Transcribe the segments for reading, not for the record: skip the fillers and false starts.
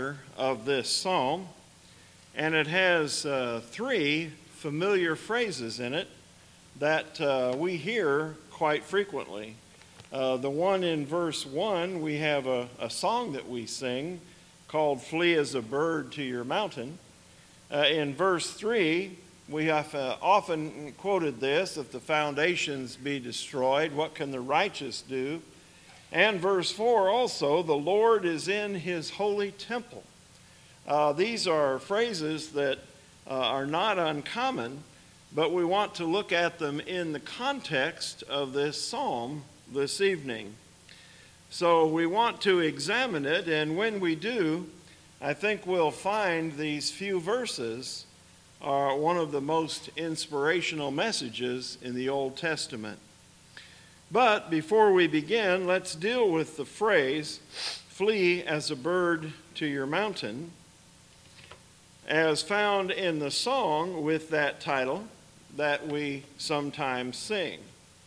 of this psalm, and it has three familiar phrases in it that we hear quite frequently. The one in verse 1, we have a song that we sing called "Flee as a Bird to Your Mountain." In verse 3, we have often quoted this: "If the foundations be destroyed, what can the righteous do?" And verse 4 also, "The Lord is in his holy temple." These are phrases that are not uncommon, but we want to look at them in the context of this psalm this evening. So we want to examine it, and when we do, I think we'll find these few verses are one of the most inspirational messages in the Old Testament. But before we begin, let's deal with the phrase, "Flee as a bird to your mountain," as found in the song with that title that we sometimes sing.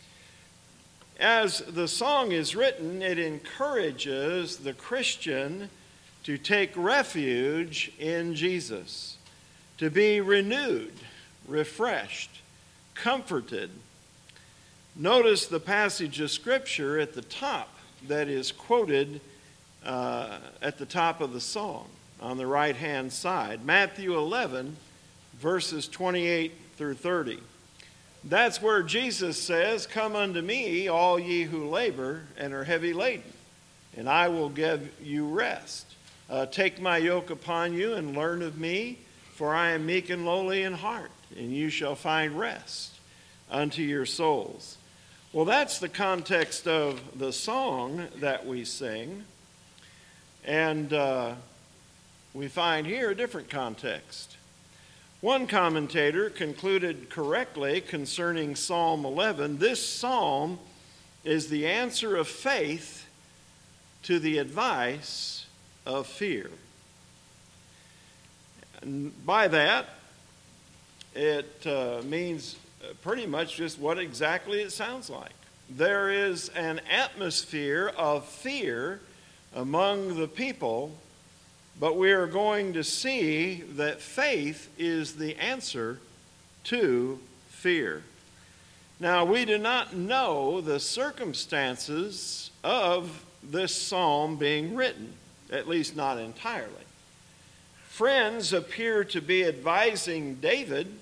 As the song is written, it encourages the Christian to take refuge in Jesus, to be renewed, refreshed, comforted. Notice the passage of Scripture at the top that is quoted at the top of the song on the right-hand side. Matthew 11, verses 28 through 30. That's where Jesus says, "Come unto me, all ye who labor and are heavy laden, and I will give you rest. Take my yoke upon you and learn of me, for I am meek and lowly in heart, and you shall find rest unto your souls." Well, that's the context of the song that we sing. And we find here a different context. One commentator concluded correctly concerning Psalm 11, this psalm is the answer of faith to the advice of fear. And by that, it means pretty much just what exactly it sounds like. There is an atmosphere of fear among the people, but we are going to see that faith is the answer to fear. Now, we do not know the circumstances of this psalm being written, at least not entirely. Friends appear to be advising David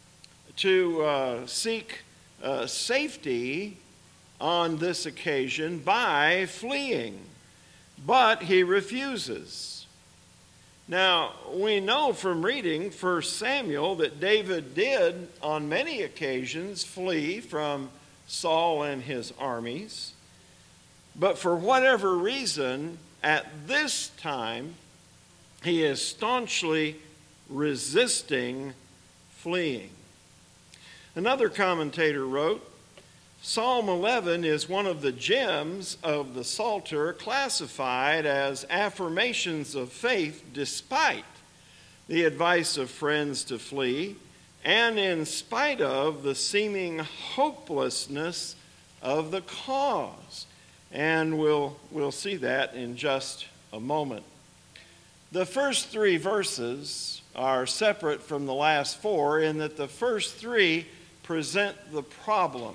to seek safety on this occasion by fleeing, but he refuses. Now, we know from reading 1 Samuel that David did on many occasions flee from Saul and his armies, but for whatever reason, at this time, he is staunchly resisting fleeing. Another commentator wrote, Psalm 11 is one of the gems of the Psalter classified as affirmations of faith despite the advice of friends to flee and in spite of the seeming hopelessness of the cause. And we'll see that in just a moment. The first three verses are separate from the last four in that the first three present the problem.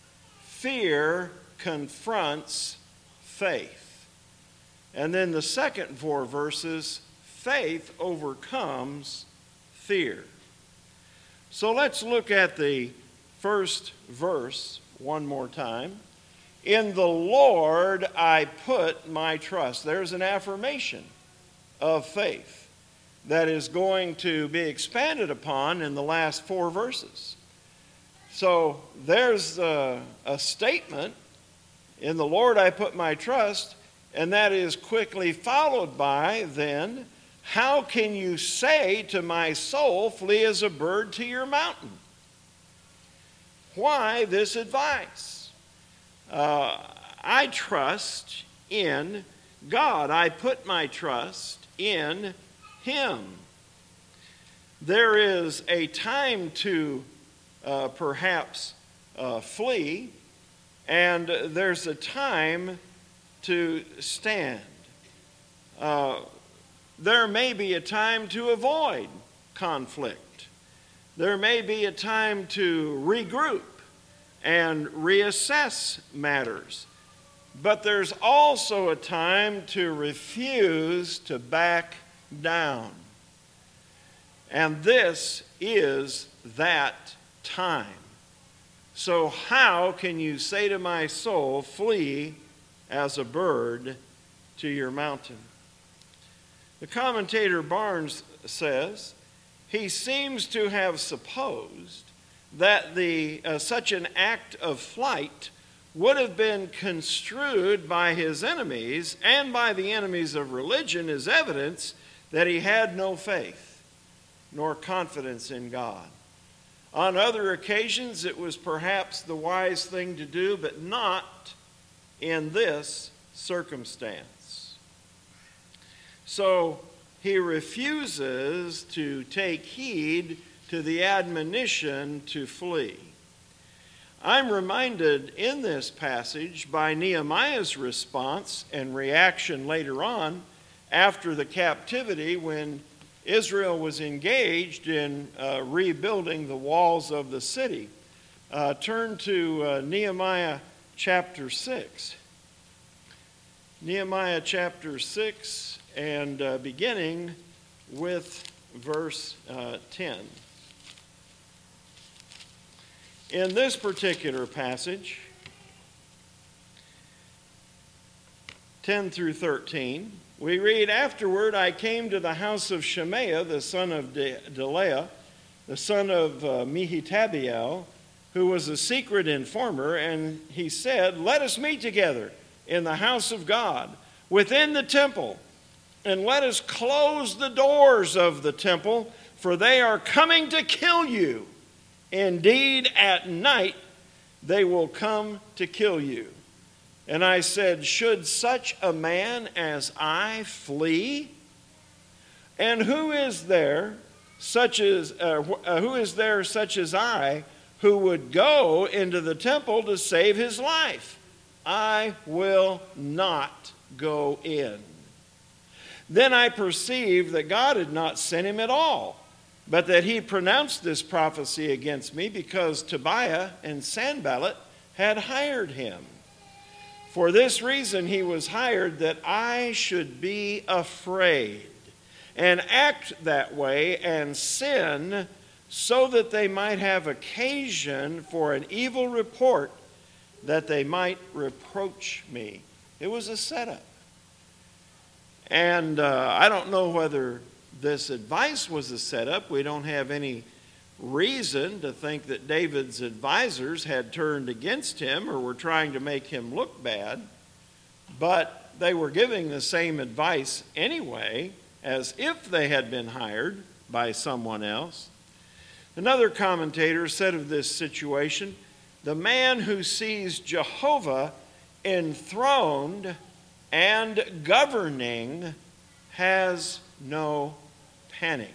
Fear confronts faith. And then the second four verses, faith overcomes fear. So let's look at the first verse one more time. In the Lord I put my trust. There's an affirmation of faith that is going to be expanded upon in the last four verses. So there's a statement, in the Lord I put my trust, and that is quickly followed by then, how can you say to my soul, flee as a bird to your mountain? Why this advice? I trust in God. I put my trust in Him. There is a time to perhaps flee, and there's a time to stand. there may be a time to avoid conflict. There may be a time to regroup and reassess matters. But there's also a time to refuse to back down. And this is that time. So how can you say to my soul, flee as a bird to your mountain? The commentator Barnes says, he seems to have supposed that such an act of flight would have been construed by his enemies and by the enemies of religion as evidence that he had no faith nor confidence in God. On other occasions, it was perhaps the wise thing to do, but not in this circumstance. So he refuses to take heed to the admonition to flee. I'm reminded in this passage by Nehemiah's response and reaction later on after the captivity when Israel was engaged in rebuilding the walls of the city. Turn to Nehemiah chapter 6. Nehemiah chapter 6 and beginning with verse 10. In this particular passage, 10 through 13, we read, "Afterward I came to the house of Shemaiah, the son of Delaiah, the son of Mehetabeel, who was a secret informer, and he said, 'Let us meet together in the house of God, within the temple, and let us close the doors of the temple, for they are coming to kill you. Indeed, at night they will come to kill you.' And I said, 'Should such a man as I flee? And who is there such as I who would go into the temple to save his life? I will not go in.' Then I perceived that God had not sent him at all, but that he pronounced this prophecy against me because Tobiah and Sanballat had hired him. For this reason he was hired, that I should be afraid and act that way and sin, so that they might have occasion for an evil report, that they might reproach me." It was a setup. And I don't know whether this advice was a setup. We don't have any reason to think that David's advisors had turned against him or were trying to make him look bad, but they were giving the same advice anyway, as if they had been hired by someone else. Another commentator said of this situation, "The man who sees Jehovah enthroned and governing has no panic."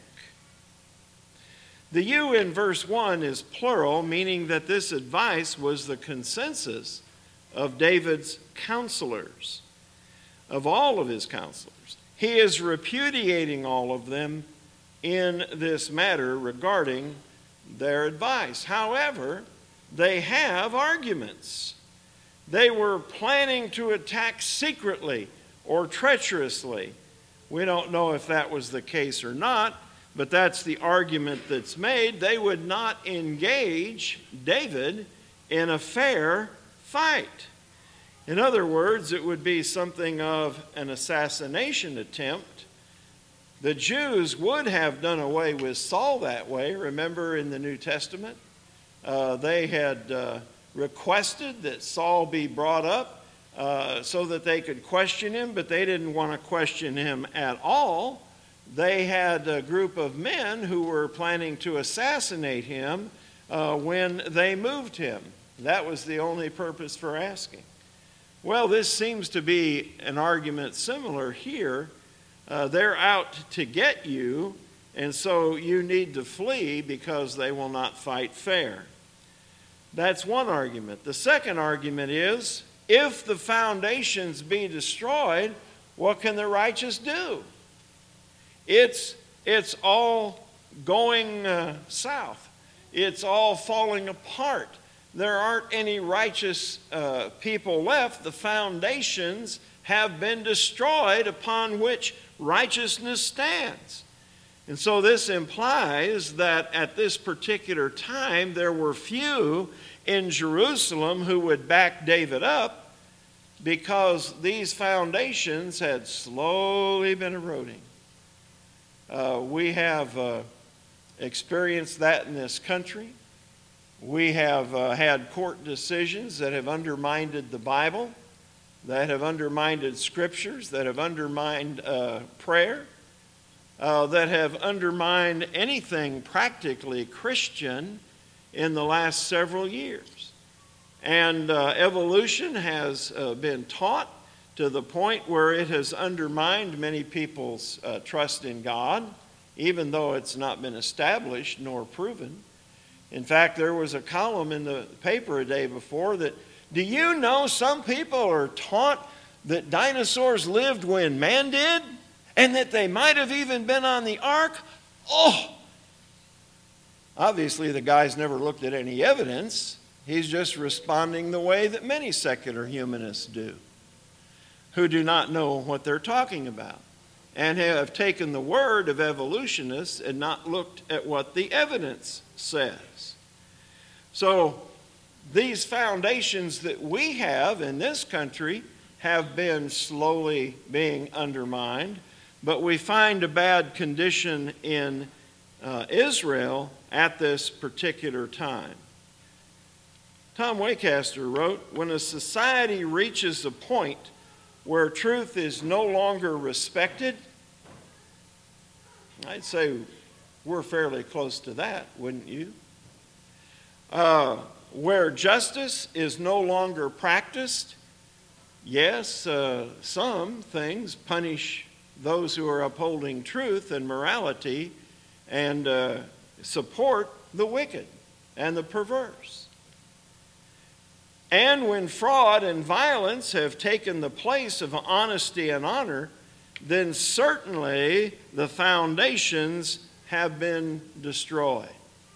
The you in verse 1 is plural, meaning that this advice was the consensus of David's counselors, of all of his counselors. He is repudiating all of them in this matter regarding their advice. However, they have arguments. They were planning to attack secretly or treacherously. We don't know if that was the case or not, but that's the argument that's made. They would not engage David in a fair fight. In other words, it would be something of an assassination attempt. The Jews would have done away with Saul that way. Remember in the New Testament, they had requested that Saul be brought up so that they could question him, but they didn't want to question him at all. They had a group of men who were planning to assassinate him when they moved him. That was the only purpose for asking. Well, this seems to be an argument similar here. They're out to get you, and so you need to flee because they will not fight fair. That's one argument. The second argument is, if the foundations be destroyed, what can the righteous do? It's all going south. It's all falling apart. There aren't any righteous people left. The foundations have been destroyed upon which righteousness stands. And so this implies that at this particular time there were few in Jerusalem who would back David up, because these foundations had slowly been eroding. We have experienced that in this country. We have had court decisions that have undermined the Bible, that have undermined scriptures, that have undermined prayer, that have undermined anything practically Christian in the last several years. And evolution has been taught to the point where it has undermined many people's trust in God, even though it's not been established nor proven. In fact, there was a column in the paper a day before that, do you know some people are taught that dinosaurs lived when man did? And that they might have even been on the ark? Oh! Obviously, the guy's never looked at any evidence. He's just responding the way that many secular humanists do, who do not know what they're talking about, and have taken the word of evolutionists and not looked at what the evidence says. So these foundations that we have in this country have been slowly being undermined, but we find a bad condition in Israel at this particular time. Tom Waycaster wrote, when a society reaches a point where truth is no longer respected, I'd say we're fairly close to that, wouldn't you? Where justice is no longer practiced, yes, some things punish those who are upholding truth and morality and support the wicked and the perverse. And when fraud and violence have taken the place of honesty and honor, then certainly the foundations have been destroyed.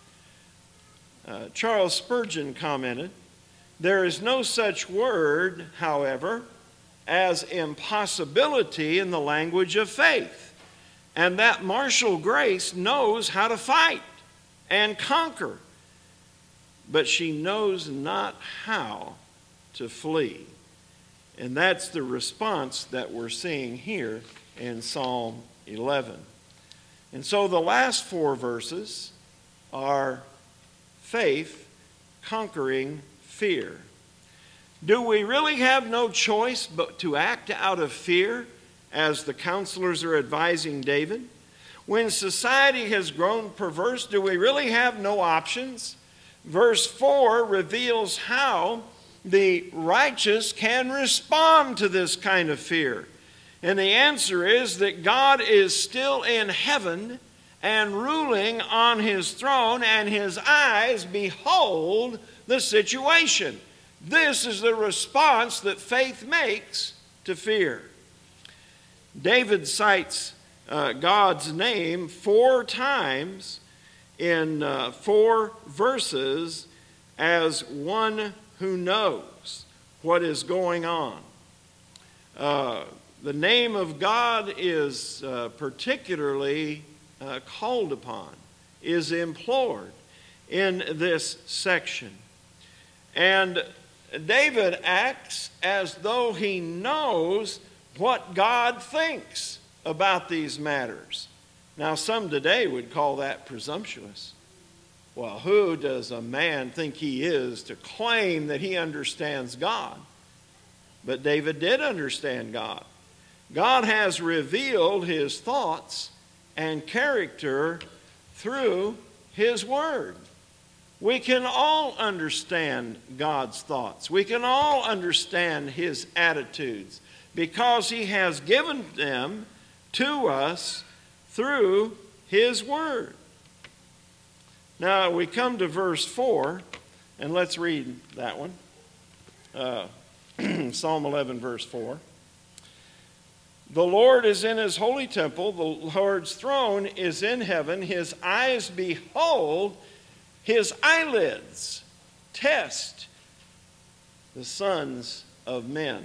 Charles Spurgeon commented, there is no such word, however, as impossibility in the language of faith, and that martial grace knows how to fight and conquer, but she knows not how to flee. And that's the response that we're seeing here in Psalm 11. And so the last 4 verses are faith conquering fear. Do we really have no choice but to act out of fear, as the counselors are advising David? When society has grown perverse, do we really have no options? Verse 4 reveals how the righteous can respond to this kind of fear. And the answer is that God is still in heaven and ruling on his throne, and his eyes behold the situation. This is the response that faith makes to fear. David cites God's name 4 times in 4 verses as one who knows what is going on. The name of God is particularly called upon, is implored in this section. And David acts as though he knows what God thinks about these matters. Now, some today would call that presumptuous. Well, who does a man think he is to claim that he understands God? But David did understand God. God has revealed his thoughts and character through his word. We can all understand God's thoughts. We can all understand his attitudes because he has given them to us through his word. Now we come to verse 4, and let's read that one. Psalm 11, verse 4. The Lord is in his holy temple. The Lord's throne is in heaven. His eyes behold, his eyelids test the sons of men.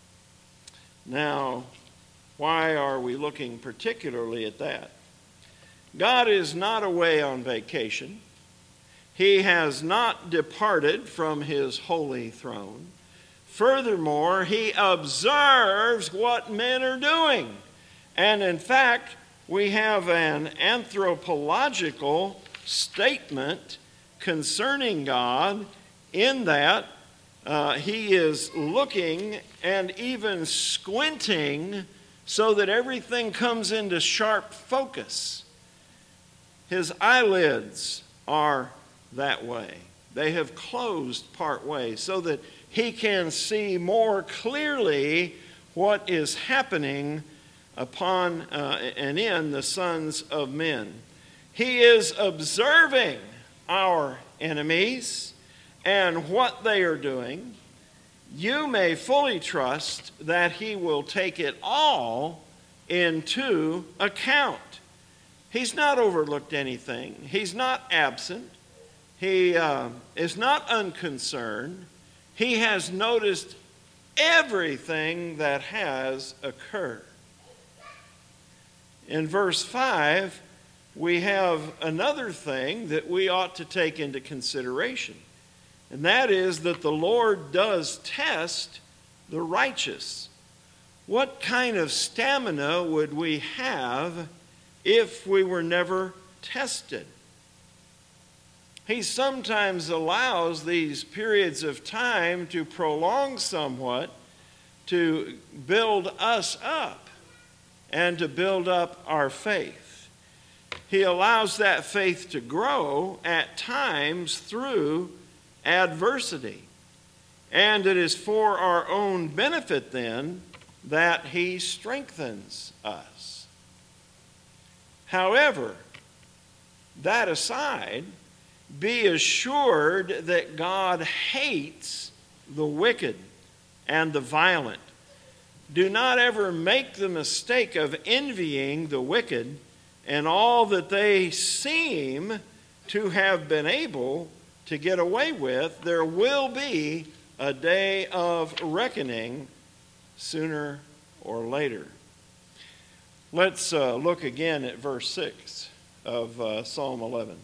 Now, why are we looking particularly at that? God is not away on vacation. He has not departed from his holy throne. Furthermore, he observes what men are doing. And in fact, we have an anthropological statement concerning God in that he is looking and even squinting so that everything comes into sharp focus. His eyelids are that way. They have closed part way so that he can see more clearly what is happening upon and in the sons of men. He is observing our enemies and what they are doing. You may fully trust that he will take it all into account. He's not overlooked anything. He's not absent. He is not unconcerned. He has noticed everything that has occurred. In verse 5, we have another thing that we ought to take into consideration, and that is that the Lord does test the righteous. What kind of stamina would we have if we were never tested? He sometimes allows these periods of time to prolong somewhat to build us up and to build up our faith. He allows that faith to grow at times through adversity. And it is for our own benefit then that he strengthens us. However, that aside, be assured that God hates the wicked and the violent. Do not ever make the mistake of envying the wicked and all that they seem to have been able to get away with. There will be a day of reckoning sooner or later. Let's look again at verse 6 of Psalm 11.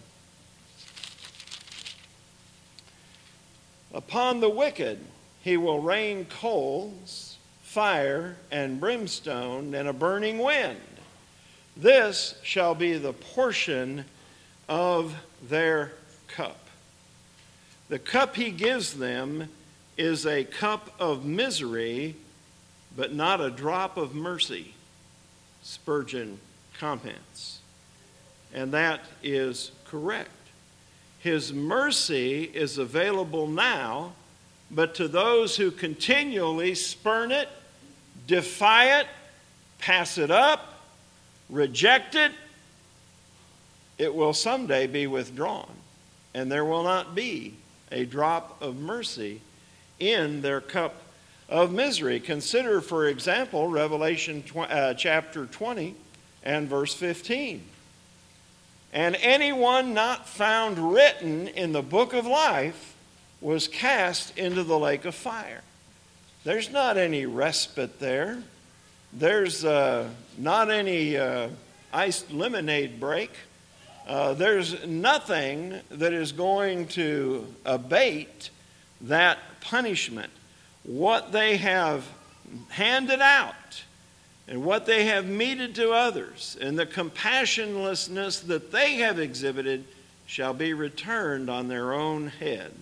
Upon the wicked he will rain coals, fire, and brimstone, and a burning wind. This shall be the portion of their cup. The cup he gives them is a cup of misery, but not a drop of mercy, Spurgeon comments. And that is correct. His mercy is available now, but to those who continually spurn it, defy it, pass it up, reject it, it will someday be withdrawn, and there will not be a drop of mercy in their cup of misery. Consider, for example, Revelation chapter 20 and verse 15. And anyone not found written in the book of life was cast into the lake of fire. There's not any respite there. There's not any iced lemonade break. There's nothing that is going to abate that punishment. What they have handed out and what they have meted to others and the compassionlessness that they have exhibited shall be returned on their own head.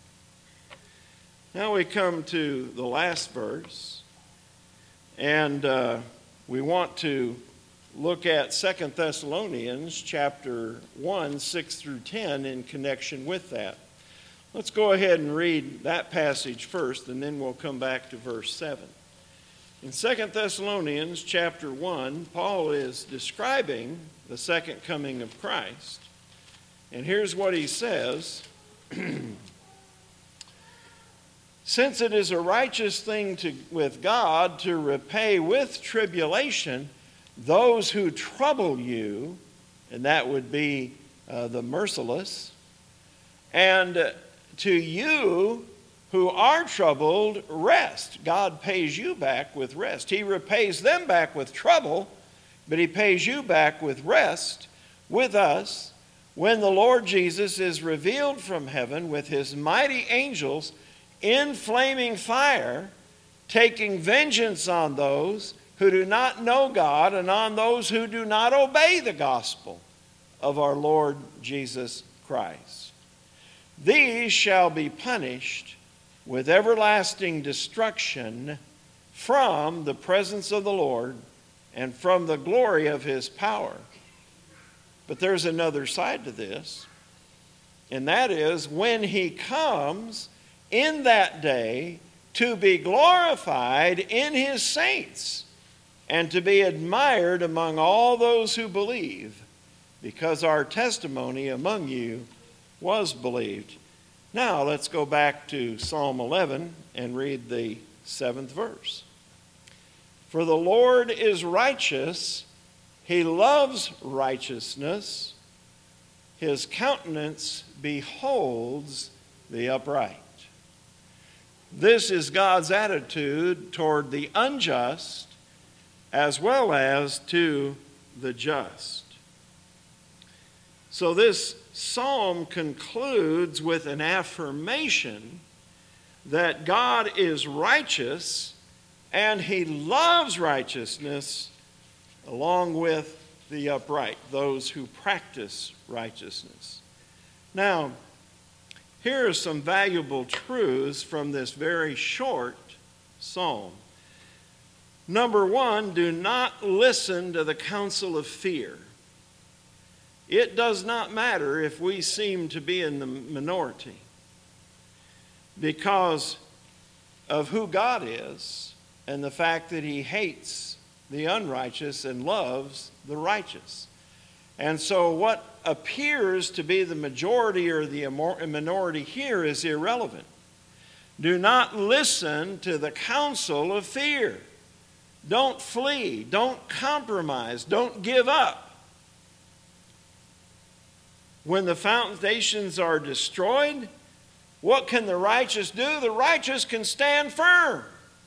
Now we come to the last verse, and we want to look at 2 Thessalonians chapter 1, 6 through 10 in connection with that. Let's go ahead and read that passage first, and then we'll come back to verse 7. In 2 Thessalonians chapter 1, Paul is describing the second coming of Christ. And here's what he says. Since it is a righteous thing with God to repay with tribulation those who trouble you, and that would be the merciless, and to you who are troubled, rest. God pays you back with rest. He repays them back with trouble, but he pays you back with rest with us when the Lord Jesus is revealed from heaven with his mighty angels in flaming fire, taking vengeance on those who do not know God and on those who do not obey the gospel of our Lord Jesus Christ. These shall be punished with everlasting destruction from the presence of the Lord and from the glory of his power. But there's another side to this, and that is when he comes in that day to be glorified in his saints and to be admired among all those who believe, because our testimony among you was believed. Now let's go back to Psalm 11 and read the 7th verse. For the Lord is righteous, he loves righteousness, his countenance beholds the upright. This is God's attitude toward the unjust as well as to the just. So this psalm concludes with an affirmation that God is righteous and he loves righteousness along with the upright, those who practice righteousness. Now, here are some valuable truths from this very short psalm. Number one, do not listen to the counsel of fear. It does not matter if we seem to be in the minority, because of who God is and the fact that he hates the unrighteous and loves the righteous. And so what appears to be the majority or the minority here is irrelevant. Do not listen to the counsel of fear. Don't flee. Don't compromise. Don't give up. When the foundations are destroyed, what can the righteous do? The righteous can stand firm.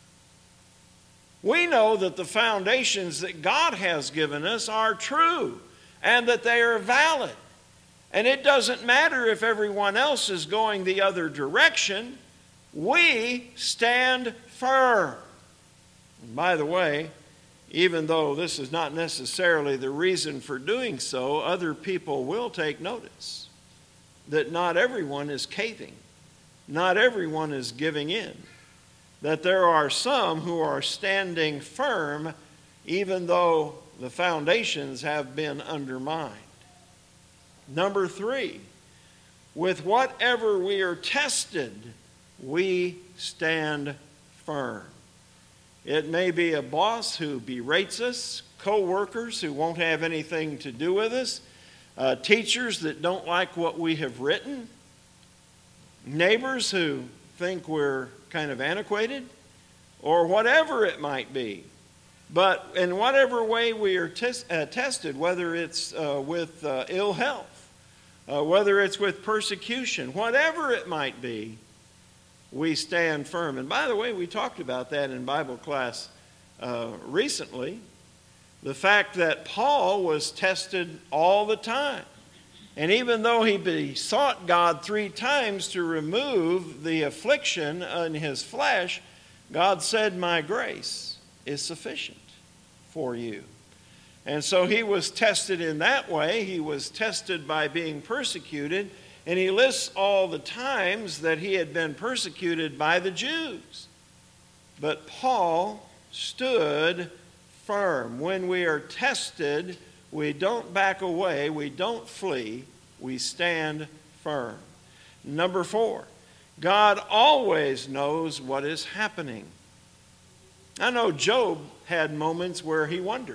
We know that the foundations that God has given us are true and that they are valid. And it doesn't matter if everyone else is going the other direction. We stand firm. And by the way, even though this is not necessarily the reason for doing so, other people will take notice that not everyone is caving. Not everyone is giving in. That there are some who are standing firm even though the foundations have been undermined. Number three, with whatever we are tested, we stand firm. It may be a boss who berates us, co-workers who won't have anything to do with us, teachers that don't like what we have written, neighbors who think we're kind of antiquated, or whatever it might be. But in whatever way we are tested, whether it's with ill health, whether it's with persecution, whatever it might be, we stand firm. And by the way, we talked about that in Bible class recently. The fact that Paul was tested all the time. And even though he besought God 3 times to remove the affliction in his flesh, God said, "My grace is sufficient for you." And so he was tested in that way. He was tested by being persecuted. And he lists all the times that he had been persecuted by the Jews. But Paul stood firm. When we are tested, we don't back away, we don't flee, we stand firm. Number 4, God always knows what is happening. I know Job had moments where he wondered.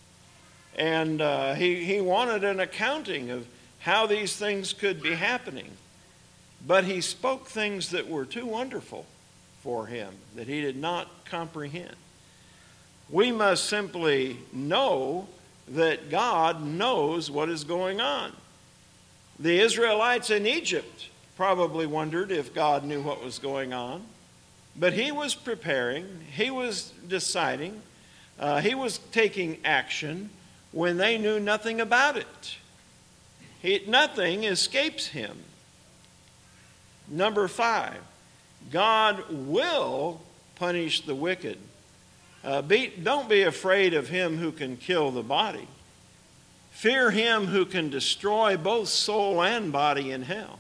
And he wanted an accounting of how these things could be happening. But he spoke things that were too wonderful for him, that he did not comprehend. We must simply know that God knows what is going on. The Israelites in Egypt probably wondered if God knew what was going on, but he was preparing, he was deciding, he was taking action when they knew nothing about it. Nothing escapes him. Number 5, God will punish the wicked. Don't be afraid of him who can kill the body. Fear him who can destroy both soul and body in hell.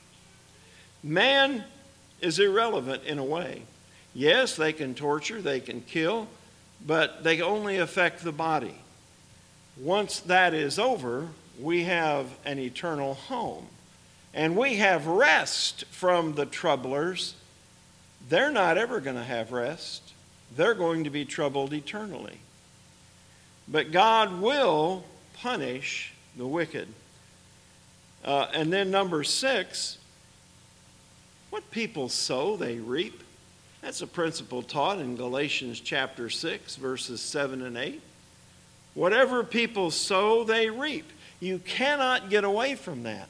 Man is irrelevant in a way. Yes, they can torture, they can kill, but they only affect the body. Once that is over, we have an eternal home. And we have rest from the troublers. They're not ever going to have rest. They're going to be troubled eternally. But God will punish the wicked. And then number 6, what people sow, they reap. That's a principle taught in Galatians chapter 6, verses 7 and 8. Whatever people sow, they reap. You cannot get away from that.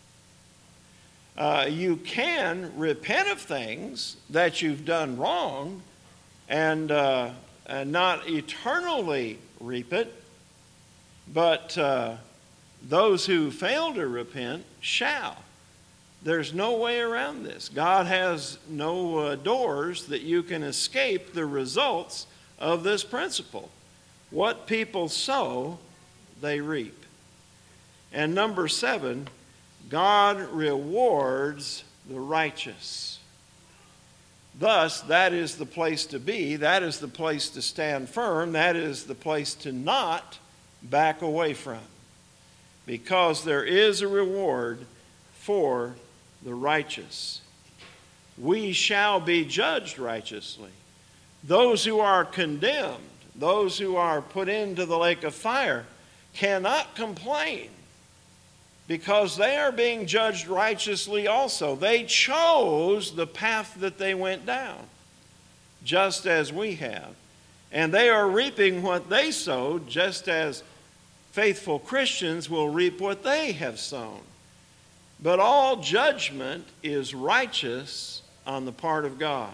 You can repent of things that you've done wrong and not eternally reap it, but those who fail to repent shall. There's no way around this. God has no doors that you can escape the results of this principle. What people sow, they reap. And number 7, God rewards the righteous. Thus, that is the place to be. That is the place to stand firm. That is the place to not back away from. Because there is a reward for the righteous. We shall be judged righteously. Those who are condemned, those who are put into the lake of fire, cannot complain because they are being judged righteously also. They chose the path that they went down, just as we have. And they are reaping what they sowed, just as faithful Christians will reap what they have sown. But all judgment is righteous on the part of God.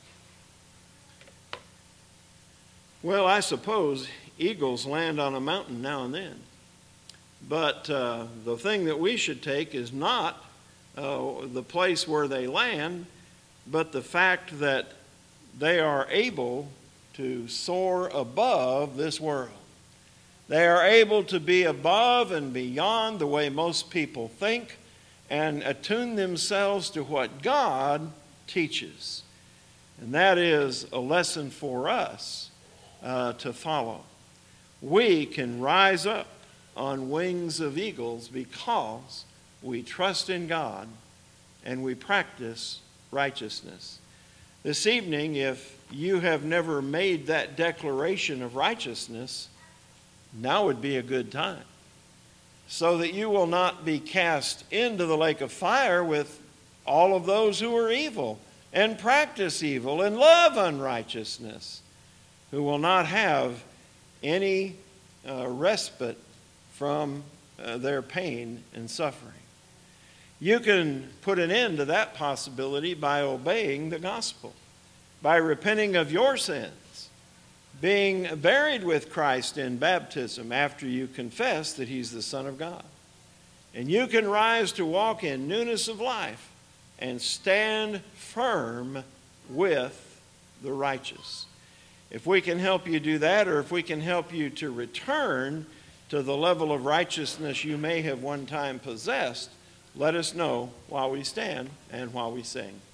Well, I suppose eagles land on a mountain now and then. But the thing that we should take is not the place where they land, but the fact that they are able to soar above this world. They are able to be above and beyond the way most people think and attune themselves to what God teaches. And that is a lesson for us to follow. We can rise up on wings of eagles because we trust in God and we practice righteousness. This evening, if you have never made that declaration of righteousness, now would be a good time, so that you will not be cast into the lake of fire with all of those who are evil and practice evil and love unrighteousness, who will not have any respite from their pain and suffering. You can put an end to that possibility by obeying the gospel, by repenting of your sins, being buried with Christ in baptism after you confess that He's the Son of God. And you can rise to walk in newness of life and stand firm with the righteous. If we can help you do that, or if we can help you to return to the level of righteousness you may have one time possessed, let us know while we stand and while we sing.